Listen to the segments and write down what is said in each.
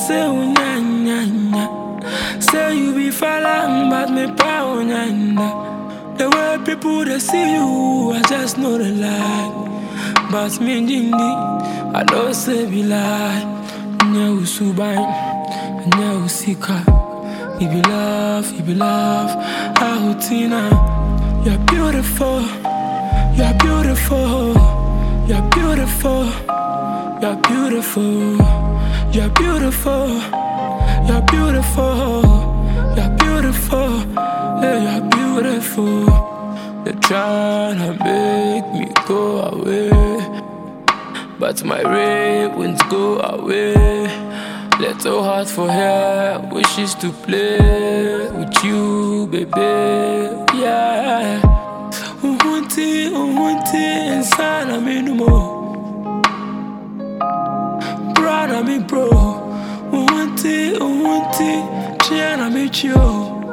say unya nya nya. Say you be falang, but me pa unya nya. The way people they see you, I just know the lie. But me dindi, I don't say be lie. Nya usubai, nya usika. If you love, Ahutina. You're beautiful, you're beautiful, you're beautiful, you're beautiful, you're beautiful, you're beautiful, you're beautiful, yeah, you're beautiful. They're trying to make me go away, but my ray won't go away. Little heart for her, wishes to play with you, baby, yeah. Unti, inside of me no more. Proud of me, bro. Unti, Chiana me yo.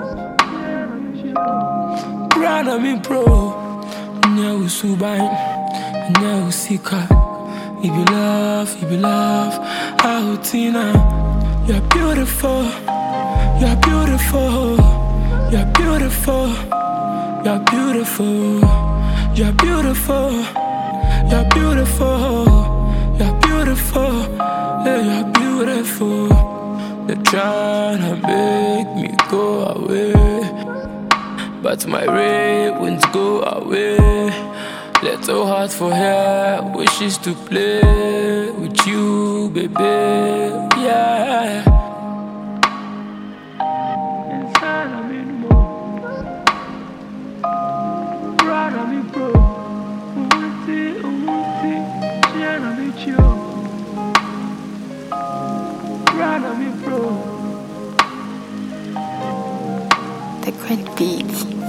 Proud of me, bro. Nya usubai, nya usika. If you love, Ahutina. You're beautiful, you're beautiful, you're beautiful, you're beautiful, you're beautiful, you're beautiful, you're beautiful, yeah, you're beautiful. They're trying to make me go away, but my ray won't go away. Little heart for her, wishes to play with you, baby, yeah. Inside of me no more. Proud of me, bro. Unti, Chiana me yo. Proud of me, bro. The Great Beats.